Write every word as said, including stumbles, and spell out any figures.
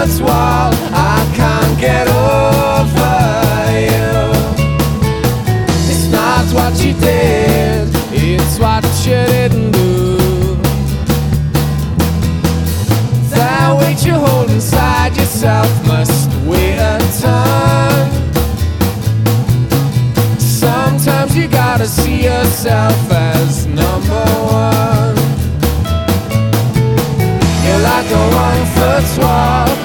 first wall. I can't get over you. It's not what you did, it's what you didn't do. That weight you hold inside yourself must weigh a ton. Sometimes you gotta see yourself as number one. You're like a one-foot wall.